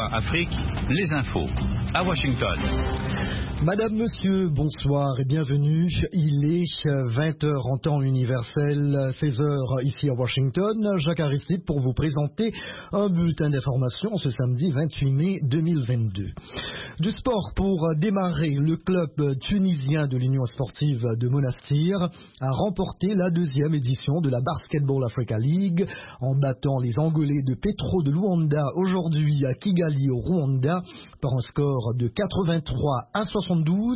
VOA Afrique, les infos à Washington. Madame, monsieur, bonsoir et bienvenue. Il est 20h en temps universel, 16h ici à Washington. Jacques Aristide pour vous présenter un bulletin d'information ce samedi 28 mai 2022. Du sport pour démarrer, le club tunisien de l'Union sportive de Monastir a remporté la deuxième édition de la Basketball Africa League en battant les Angolais de Petro de Luanda aujourd'hui à Kigali au Rwanda par un score de 83-72.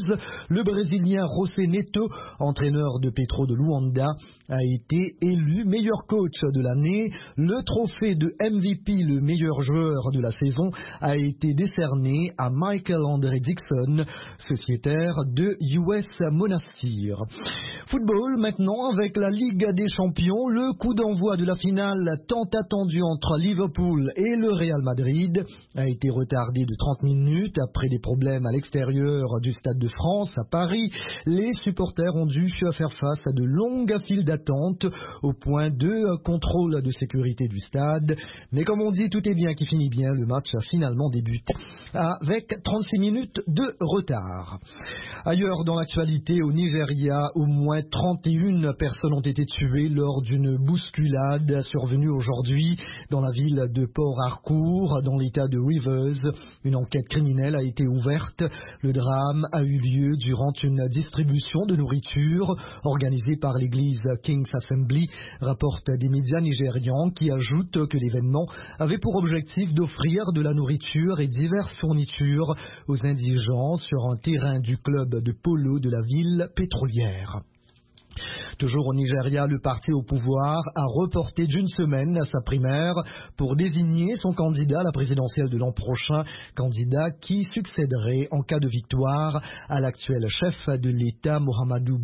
Le Brésilien José Neto, entraîneur de Petro de Luanda, a été élu meilleur coach de l'année. Le trophée de MVP, le meilleur joueur de la saison, a été décerné à Michael André Dixon, sociétaire de US Monastir. Football maintenant avec la Ligue des Champions. Le coup d'envoi de la finale tant attendue entre Liverpool et le Real Madrid a été retardé de 30 minutes après des problèmes à l'extérieur du Stade de France à Paris. Les supporters ont dû faire face à de longues files d'attente au point de contrôle de sécurité du stade. Mais comme on dit, tout est bien qui finit bien. Le match a finalement débuté avec 36 minutes de retard. Ailleurs dans l'actualité, au Nigeria, au moins 31 personnes ont été tuées lors d'une bousculade survenue aujourd'hui dans la ville de Port Harcourt, dans l'état de Rivers. Une enquête criminelle a été ouverte. Le drame a eu lieu durant une distribution de nourriture organisée par l'église King's Assembly, rapportent des médias nigérians qui ajoutent que l'événement avait pour objectif d'offrir de la nourriture et diverses fournitures aux indigents sur un terrain du club de polo de la ville pétrolière. Toujours au Nigeria, le parti au pouvoir a reporté d'une semaine sa primaire pour désigner son candidat à la présidentielle de l'an prochain, candidat qui succéderait en cas de victoire à l'actuel chef de l'État Muhammadu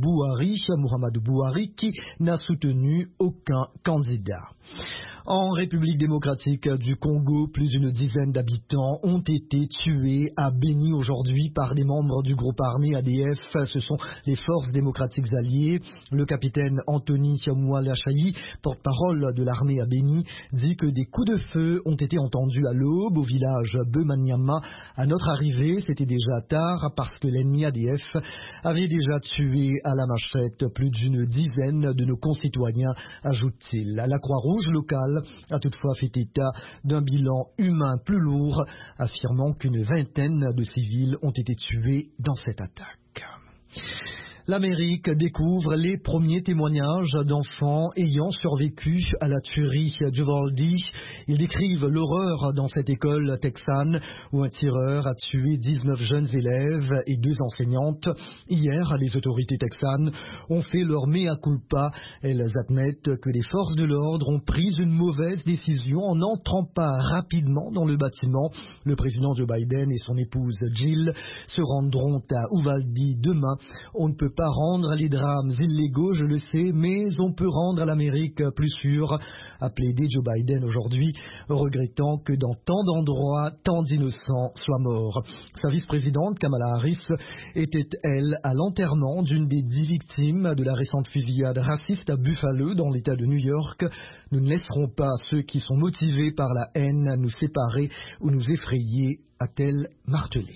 Buhari qui n'a soutenu aucun candidat. En République démocratique du Congo, plus d'une dizaine d'habitants ont été tués à Beni aujourd'hui par des membres du groupe armé ADF. Ce sont les forces démocratiques alliées. Le capitaine Anthony Moualachayi, porte-parole de l'armée à Beni, dit que des coups de feu ont été entendus à l'aube au village Bemanyama. À notre arrivée, c'était déjà tard parce que l'ennemi ADF avait déjà tué à la machette plus d'une dizaine de nos concitoyens, ajoute-t-il. La Croix-Rouge locale a toutefois fait état d'un bilan humain plus lourd, affirmant qu'une vingtaine de civils ont été tués dans cette attaque. L'Amérique découvre les premiers témoignages d'enfants ayant survécu à la tuerie d'Uvalde. Ils décrivent l'horreur dans cette école texane où un tireur a tué 19 jeunes élèves et 2 enseignantes. Hier, les autorités texanes ont fait leur mea culpa. Elles admettent que les forces de l'ordre ont pris une mauvaise décision en n'entrant pas rapidement dans le bâtiment. Le président Joe Biden et son épouse Jill se rendront à Uvalde demain. On ne peut pas rendre les drames illégaux, je le sais, mais on peut rendre l'Amérique plus sûre, a plaidé Joe Biden aujourd'hui, regrettant que dans tant d'endroits, tant d'innocents soient morts. Sa vice-présidente, Kamala Harris, était, elle, à l'enterrement d'une des 10 victimes de la récente fusillade raciste à Buffalo, dans l'État de New York. Nous ne laisserons pas ceux qui sont motivés par la haine nous séparer ou nous effrayer, a-t-elle martelé.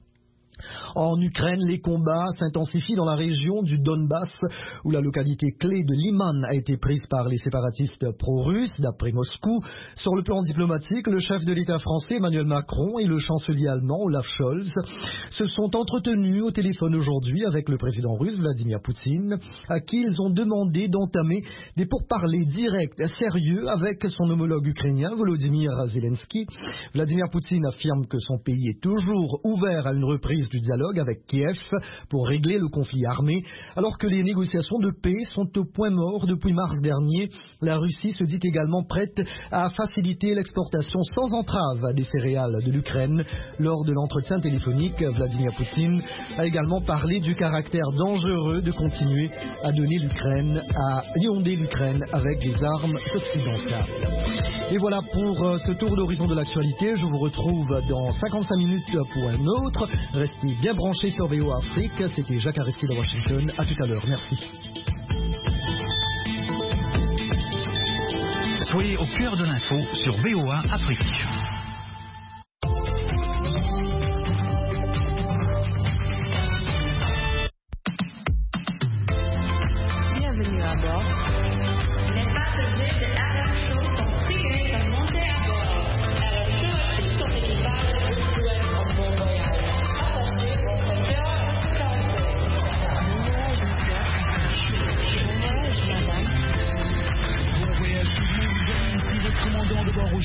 En Ukraine, les combats s'intensifient dans la région du Donbass, où la localité clé de Liman a été prise par les séparatistes pro-russes, d'après Moscou. Sur le plan diplomatique, le chef de l'État français, Emmanuel Macron, et le chancelier allemand, Olaf Scholz, se sont entretenus au téléphone aujourd'hui avec le président russe, Vladimir Poutine, à qui ils ont demandé d'entamer des pourparlers directs, sérieux, avec son homologue ukrainien, Volodymyr Zelensky. Vladimir Poutine affirme que son pays est toujours ouvert à une reprise du dialogue avec Kiev pour régler le conflit armé, alors que les négociations de paix sont au point mort depuis mars dernier. La Russie se dit également prête à faciliter l'exportation sans entrave des céréales de l'Ukraine. Lors de l'entretien téléphonique, Vladimir Poutine a également parlé du caractère dangereux de continuer à donner l'Ukraine, à inonder l'Ukraine avec des armes occidentales. Et voilà pour ce tour d'horizon de l'actualité. Je vous retrouve dans 55 minutes pour un autre. Restez bien branchés sur VOA Afrique. C'était Jacques Aristide de Washington. À tout à l'heure. Merci. Soyez au cœur de l'info sur VOA Afrique.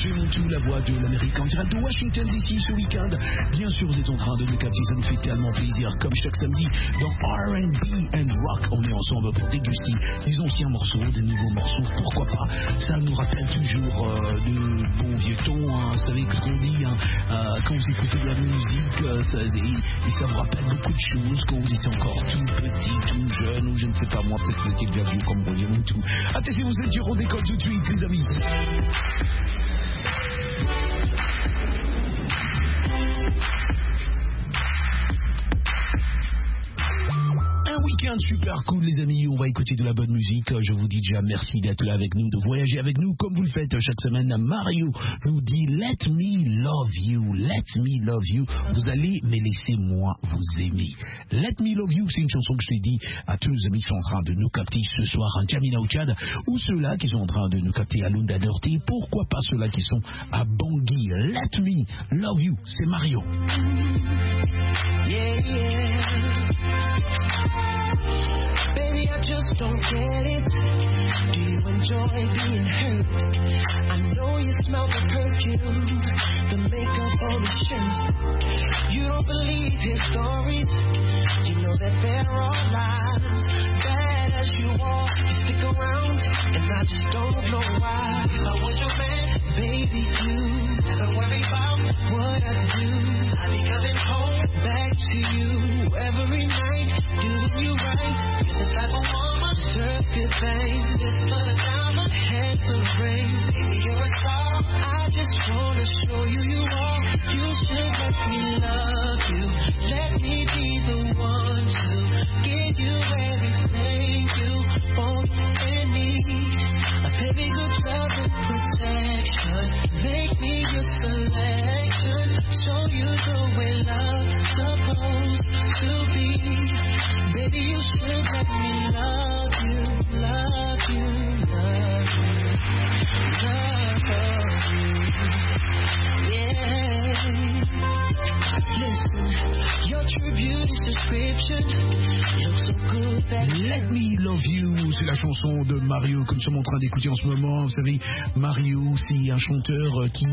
mon tout, la voix de l'Amérique en direct de Washington DC ce week-end. Bien sûr, vous êtes en train de nous capter, ça nous fait tellement plaisir. Comme chaque samedi, dans R&B and Rock, on est ensemble pour déguster des anciens morceaux, des nouveaux morceaux, pourquoi pas. Ça nous rappelle toujours de bons vieux tons, hein. Vous savez ce qu'on dit, hein, quand vous écoutez de la musique, ça vous rappelle beaucoup de choses quand vous étiez encore tout petit, tout jeune, ou je ne sais pas moi, peut-être que vous étiez déjà vieux comme Roger ou tout. Attachez vos ceintures, on décolle tout de suite, les amis. Un week-end super cool, les amis. On va écouter de la bonne musique. Je vous dis déjà merci d'être là avec nous, de voyager avec nous comme vous le faites chaque semaine. Mario nous dit Let me love you, let me love you. Vous allez, mais laissez-moi vous aimer. Let me love you, c'est une chanson que je t'ai dit à tous nos amis qui sont en train de nous capter ce soir en Jamina au Tchad, ou ceux-là qui sont en train de nous capter à Lunda Dirty. Pourquoi pas ceux-là qui sont à Bangui. Let me love you, c'est Mario. Yeah, yeah. Baby, I just don't get it. Do you enjoy being hurt? I know you smell the perfume, the makeup on the shirt. You don't believe his stories. You know that they're all lies. Bad as you are, you stick around, and I just don't know why. If I was your man, baby, you never worry about what I do. I'd be coming home back to you every night, doing you right. You're the type of woman, circuit bang. This for the diamond, head for the ring. Baby, you're a star. I just wanna show you you are. You should let me love you. Let me be the one to give you everything you want and need. A baby, good love and protection. Make me your selection. Show you the way love's supposed to be. Baby, you should let me love you, love you, love you, love you. Yeah. Listen, your true beauty subscription looks so good that Let me love you, c'est la chanson de Mario comme nous sommes en train d'écouter en ce moment. Vous savez, Mario, c'est un chanteur qui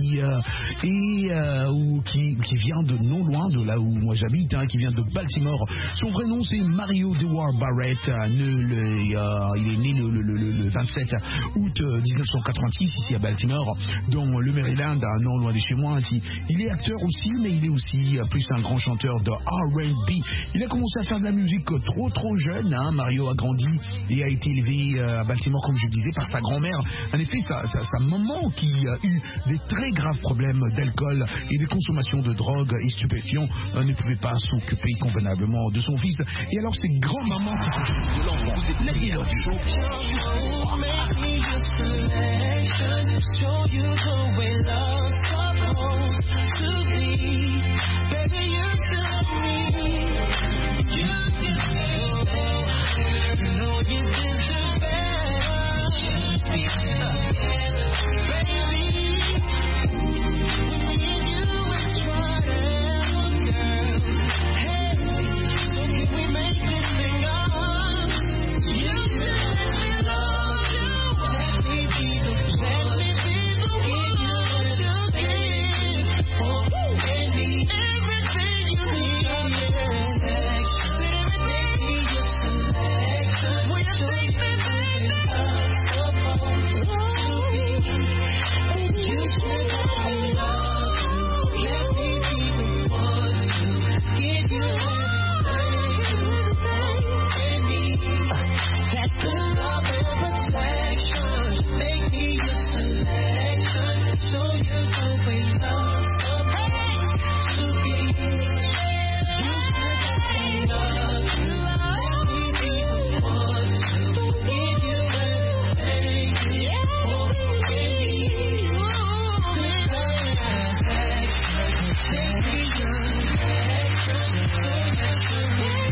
vient de non loin de là où moi j'habite, hein, qui vient de Baltimore. Son vrai nom c'est Mario Dewar Barrett. Il est né le 27 août 1986 ici à Baltimore, dans le Maryland, non loin de chez moi. Il est acteur aussi, mais il est aussi plus un grand chanteur de R&B. Il a commencé à faire de la musique trop jeune, hein. Mario a grandi et a été élevé à Baltimore, comme je le disais, par sa grand-mère. En effet, sa maman qui a eu des très graves problèmes d'alcool et de consommation de drogue et stupéfiants ne pouvait pas s'occuper convenablement de son fils. Et alors c'est grand-maman qui s'occupe de l'enfant. Vous êtes la meilleure du jour.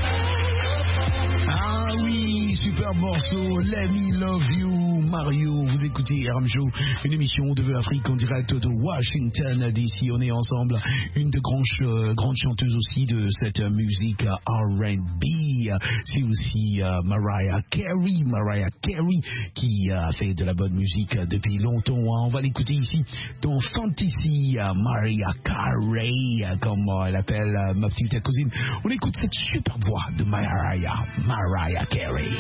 Morceau, Let Me Love You, Mario. Vous vous écoutez RM Show, une émission de Vœux Afrique en direct de Washington DC. On est ensemble, une de grandes chanteuses aussi de cette musique R&B. C'est aussi Mariah Carey qui a fait de la bonne musique depuis longtemps. On va l'écouter ici dans Fantasy. Mariah Carey, comme elle appelle ma petite cousine. On écoute cette super voix de Mariah Carey.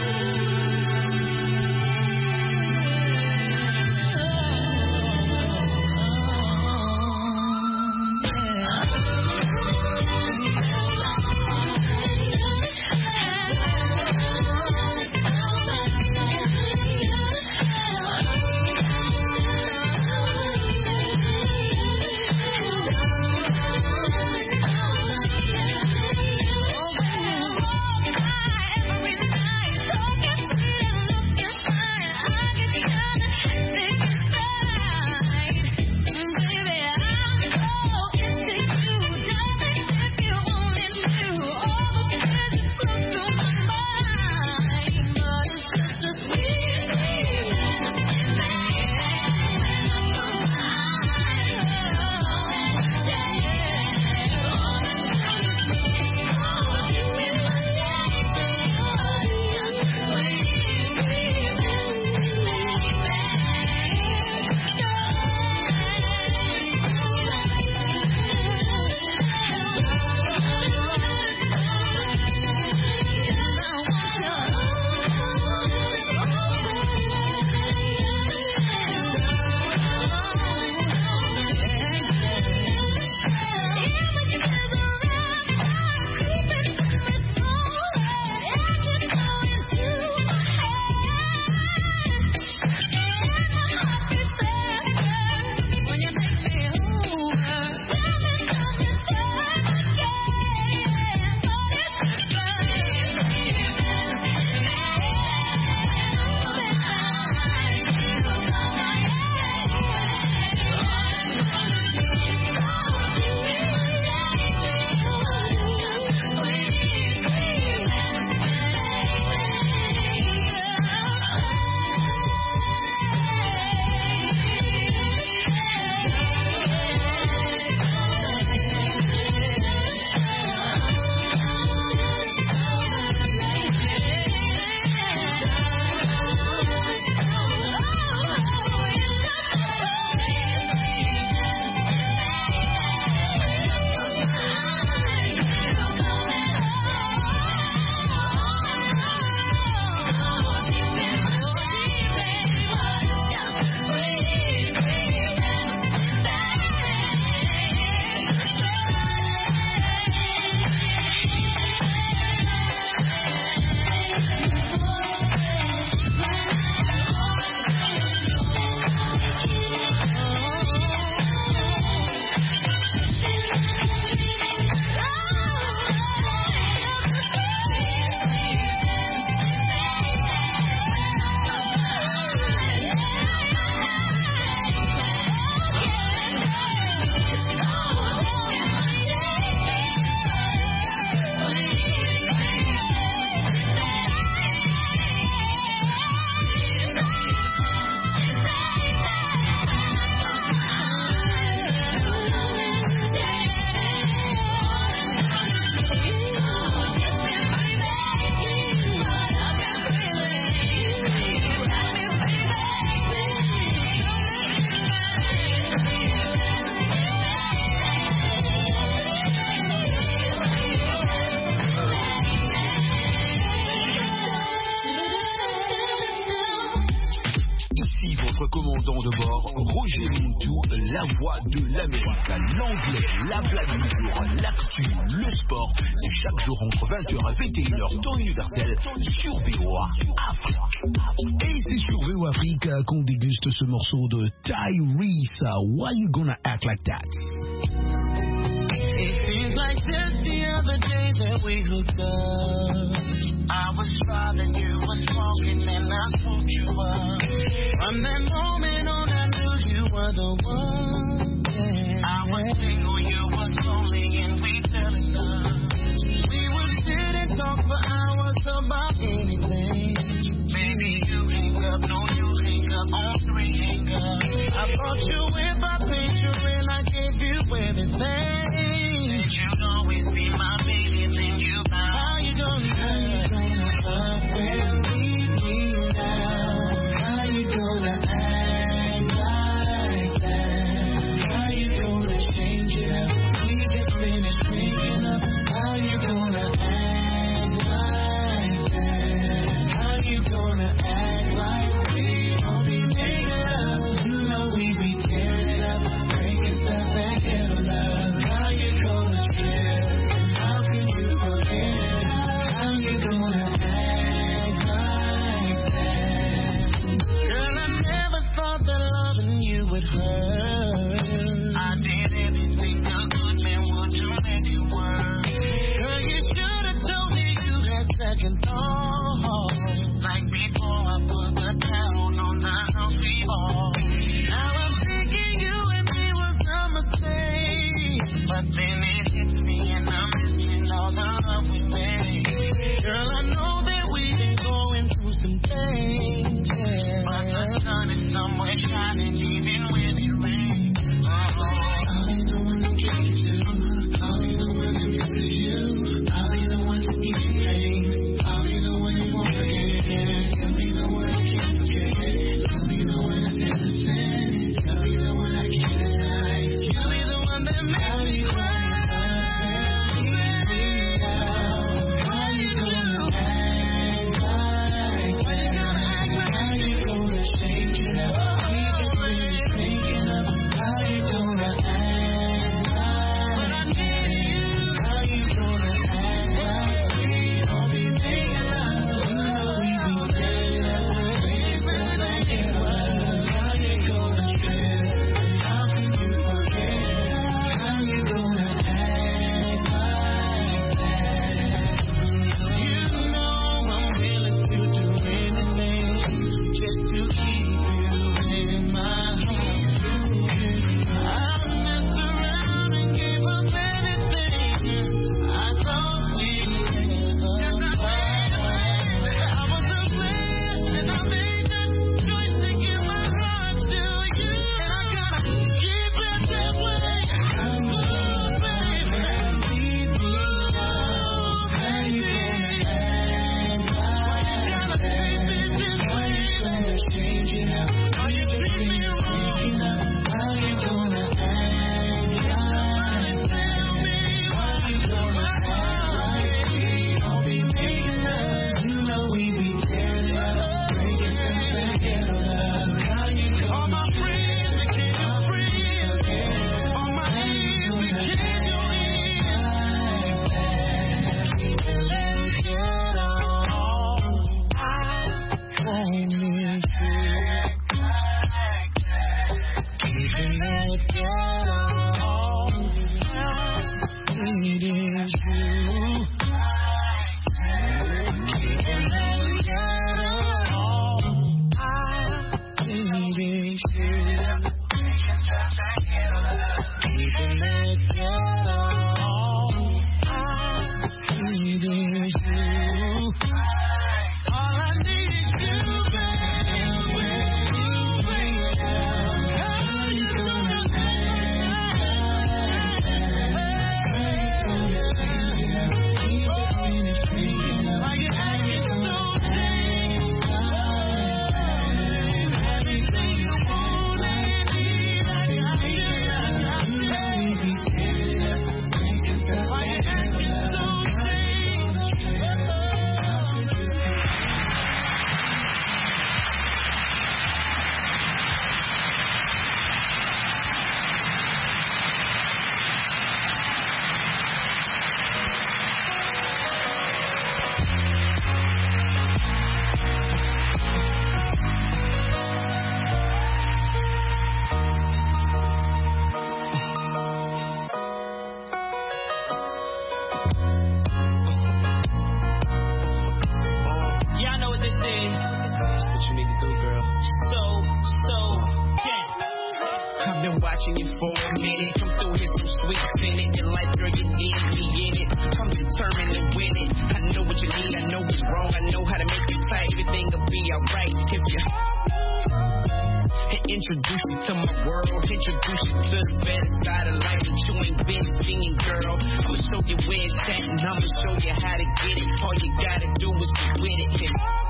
commandant de bord, Roger Montou, la voix de l'Amérique, l'anglais, la blague du jour, l'actu, le sport. C'est chaque jour entre 20h et 21h, temps universel, sur VOA Afrique. Et c'est sur VOA Afrique qu'on déguste ce morceau de Tyrese. Why you gonna act like that? It feels like just the other day that we hooked up. I was driving, you was walking, and I swooped you up. From that moment on, I knew you were the one. Yeah. I was single, you was lonely, and we fell in love. We would sit and talk for hours about anything. Baby, you hang up, no, you hang up brought you if I paid you and I gave you everything. You'd always be my baby, then you buy. How you gonna leave me now? How you gonna act like that? How you gonna change it up? We just finished making up. How you gonna act like that? How you gonna act like we don't be making up? You know we be tearing it up, breaking stuff and hell love. How you gonna feel? How can you forget? How you gonna act like that? Girl, I never thought that loving you would hurt. I did everything a good man would to make you work. Girl, you should have told me you had second thoughts. Like before I put the down on the house we bought. Now I'm thinking you and me was a mistake. But then it hits me and I'm missing all the love we made. Girl, I know that we've been going through some things, yeah. But the sun is somewhere shining even when it rains. I'll be the one to get you to. I'll be the one that misses you. I'll be the one to eat your pain. I'll be the one you won't forget. You'll be the one I can't forget. You'll be the one I never said. You'll be the one I can't deny. You'll be the one that makes me cry. How you gonna act like that? How you gonna change it up? We just finished making up. How you gonna act like that? How you gonna act like we don't be making up? You know we be tearing it up, breaking stuff like it was. How you gonna feel? How can you forget? How you gonna act like that? You know I'm willing to do anything just to keep you in my heart. I've messed around and gave up everything I thought we'd never find. I was afraid and I made that choice to give my heart to you. And I gotta keep it that way. Oh, baby, leave me alone. How you gonna act like that? How you gonna change it up? Are you treat me wrong? How you gonna act like that? How you gonna act like we don't be making love? You know we be tearing it up, breaking stuff and hell love. How you gonna all my friends became your friends. All my enemies became your enemies. Keep it together. I won't miss you. Keep it together. I need you. Keep it together. I need you. Keep it together. I need you. All I need is you, baby. How you gonna why you acting so changed? Everything you want and need, I got you. Why you acting so watching you for a minute. Come through here some sweet spinach. Your life, girl, you need me in it. I'm determined to win it. I know what you need, I know what's wrong. I know how to make you tight. Everything will be alright if you. And introduce you to my world, introduce you to the better side of life that you ain't been seeing, girl. I'ma show you where it's at and I'ma show you how to get it. All you gotta do is be with it.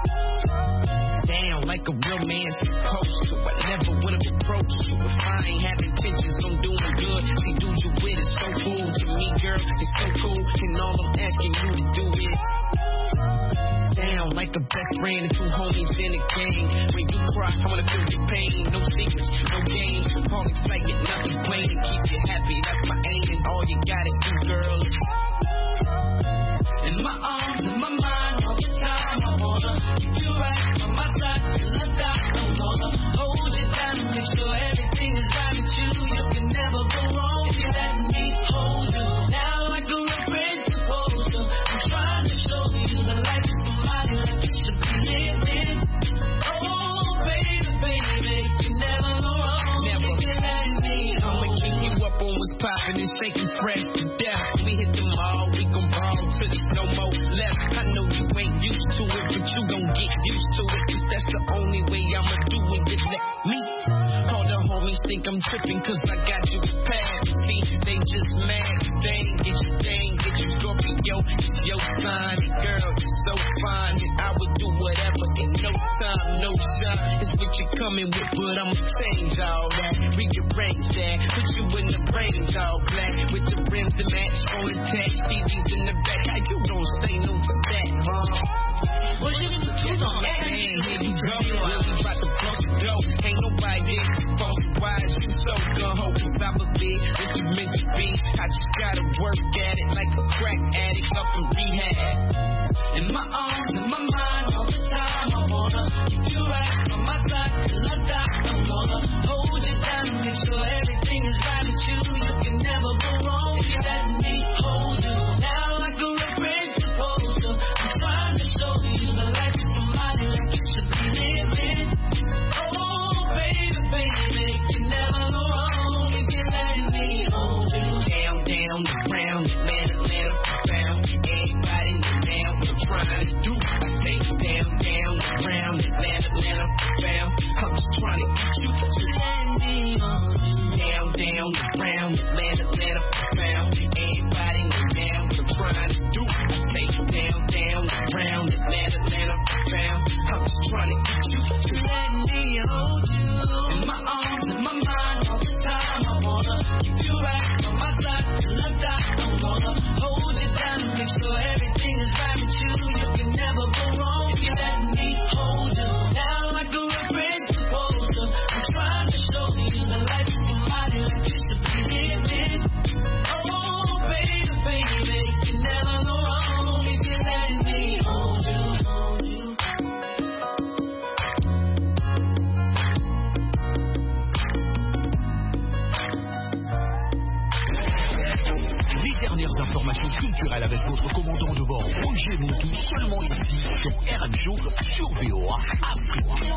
Down like a real man supposed to. I never would've approached you if I ain't have intentions on doing good. See, dude, you with is so cool to me, girl. It's so cool, and all I'm asking you to do is down like a best friend and two homies in a gang. When you cry, I wanna feel your pain. No secrets, no games. All excitement, nothing plain. Keep you happy, that's my aim. And all you gotta do, girl, is in my arms, in my mind, all the time. I wanna keep you right on my side till I die. I wanna hold you down and make sure everything is right with you. You can never go wrong if you let me hold you. Now like a real friend supposed to. I'm trying to show you the life of somebody like you should be living. Oh, baby, baby, you never go wrong. Never. If you let me hold you. I'ma keep you up on what's poppin' and shaking fresh to death. We hit them all, we gon' ball to the no more left. I know you ain't used to it, but you gon' get used to it. Cause that's the only way I'ma do it. Just let me. All the homies think I'm tripping cause I got you a pass. See, they just mad cause they ain't get you Scorpio. It's your sign, girl, you're so fine. And I would do whatever in no time, no shine. It's what you're coming with, but I'ma change all that. Rearrange that, put you in the range all black. With the rims to match, phone attached, TVs in the back. How you don't say no to that, huh? Well, you on that, man, here you go. Really about to bust you go. Ain't nobody there to bust you. Why is you so gun-ho? Cause I believe this is meant to be. I just gotta work at it like a crack addict up in rehab. In my arms, in my mind, all the time. I wanna keep you right on my side till I die. I wanna hold you down and make sure everything is right with you. You can never go wrong if you let me hold you. Now like a real friend supposed to. I'm trying to show you the life of somebody like you should be living. Oh, baby, baby, you never go wrong if you let me hold you. Down, down, around, Atlanta, found. Everybody know now what I'm trying to do. I say down, down, around, Atlanta, found. I'm just trying to get you to let me hold you. Down, down, around, Atlanta, found. Everybody know now what I'm trying to do. I say down, down, around, Atlanta, found. I'm just trying to get you to let me hold you. In my arms, in my mind, all the time. I wanna keep you right on my side till I die. I wanna hold you down and make sure everything is right with you. You can never go wrong if you let me hold you. Now like a real friend supposed to. I'm trying to show you the life of somebody like you should be living. Oh, baby, baby, you never go wrong if you let me hold you. Les dernières informations culturelles avec votre commandant de bord Roger Montou, seulement ici sur RMJO sur VOA Afrique.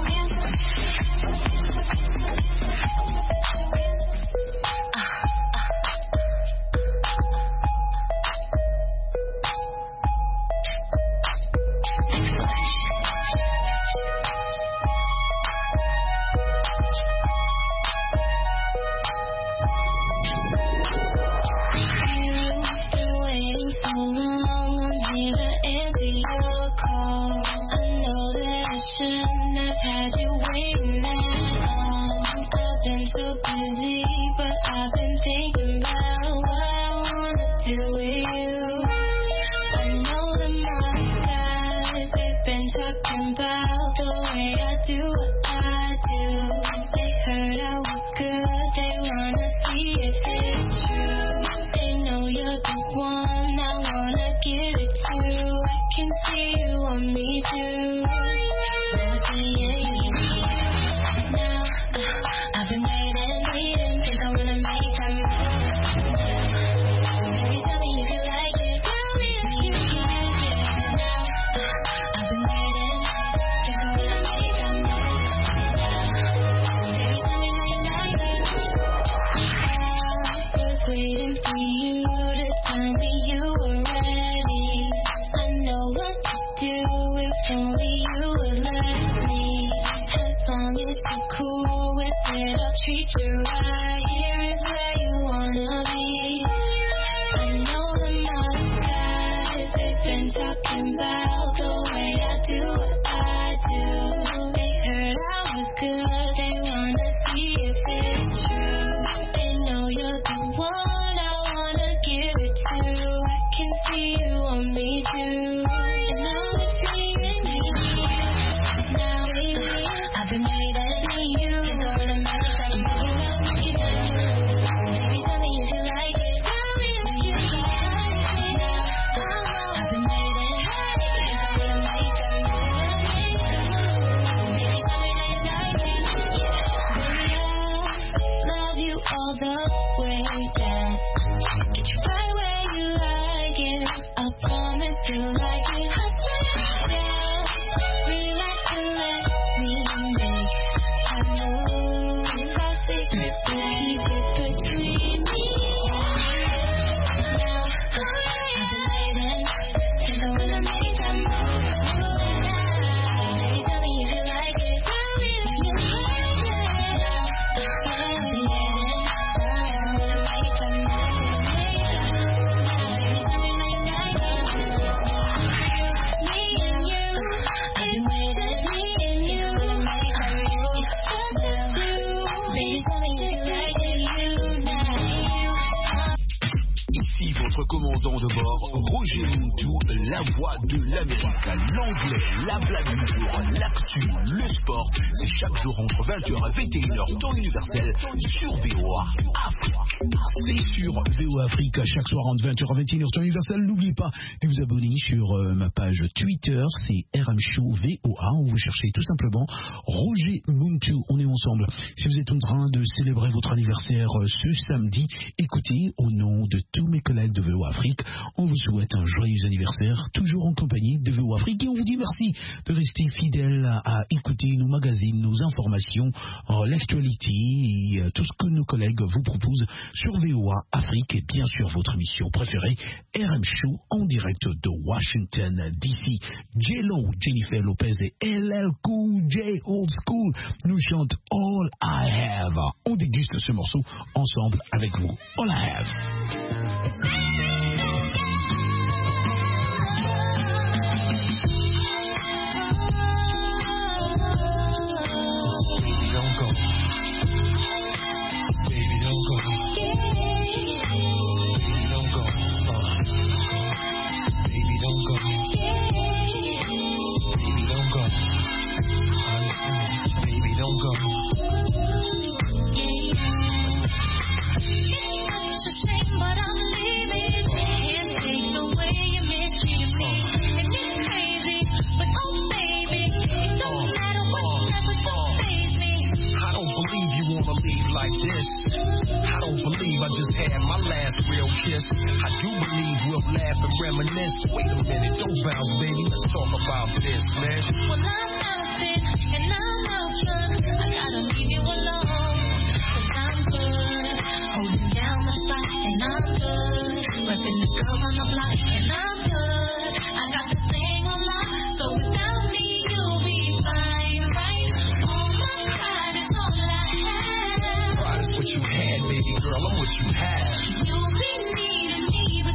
said I'll treat you right. Here is where you wanna be. I know them other guys, they've been talking about the way I do what I do. They heard I was good, they wanna see if it's true. They know you're the one I wanna give it to. I can see you on me too. And now it's me and you. Now baby, I've been waiting on you. It's all the matter from you. I'm looking at you. Baby, tell me if you like it. Tell me if you like it. I've been waiting. It's all the make a move. Baby, tell me that you like it. Baby, I love you all the way down. Get you right where you like it. I promise you like it. Yeah, relax and let me make a move. Our secret, keep it between me. Now, I've been waiting since I wanna make a move. Baby, tell me if you like it. Tell me if you like it. Now, I've been waiting. I wanna make a move. Baby, tell me when you like it. Me and you, I've been waiting. Me and you, wanna make a move. Just us two. Baby, tell me if you like it. You now. Ici votre commandant de bord, Roger Muntou, la voix de l'Amérique, l'anglais, la blague du jour, l'actu, le sport, c'est chaque jour entre 20h et 21h, temps universel, sur VOA Afrique. C'est sur VOA Afrique, chaque soir entre 20h et 21h, temps universel. N'oubliez pas de vous abonner sur ma page Twitter, c'est RM Show VOA, où vous cherchez tout simplement Roger Muntou. On est ensemble. Si vous êtes en train de célébrer votre anniversaire ce samedi, écoutez, au nom de tous mes collègues de VOA Afrique, on vous souhaite un joyeux anniversaire, toujours en compagnie de VOA Afrique, et on vous dit merci de rester fidèle à écouter nos magazines, nos informations, l'actualité et tout ce que nos collègues vous proposent sur VOA Afrique et bien sûr votre émission préférée, RM Show, en direct de Washington DC. J-Lo, Jennifer Lopez et LL Cool J Old School nous chantent All I Have. On déguste ce morceau ensemble avec vous. All I Have. I just had my last real kiss. I do believe we'll laugh and reminisce. Wait a minute, don't bounce, baby. Let's talk about this, man. Well, I'm bouncing and I'm out, son. I gotta leave you alone. 'Cause I'm good, holding down the spot, and I'm good. Repping the girls on the block, and I'm good. I got this thing on lock, so without me you'll be fine, right? All my pride is all I have. Pride is what you had, baby girl. I'm what you have. You'll be needing me, but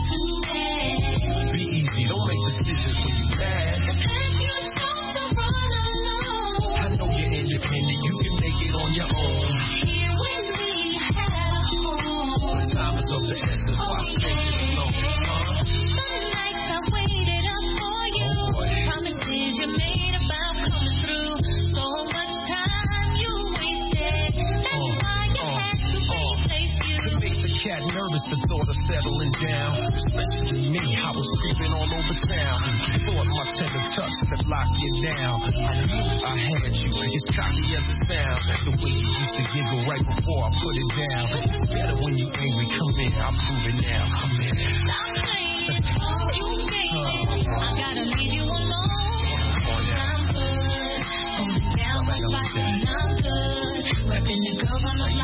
today. Be easy, don't make decisions when you bad. If you chose to run alone, I know you're independent, you can make it on your own. here with me you had a home. When time is of the essence, why stay alone? Some nights I waited up for you. Promises you made about coming through. So much time you wasted. That's why you had to replace you. It makes a cat nervous, the thought of settling down. Especially me, I was creeping all over town. Thought my tender touch could lock you down. I knew I had you, as cocky as it sounds. The way you used to giggle right before I put it down. It's better when you angry, come in, I'll prove it now. Come in. Stop playing, oh you baby. I gotta leave you alone. I'm good, holding down my spot, and I'm good. Repping the girls on the block.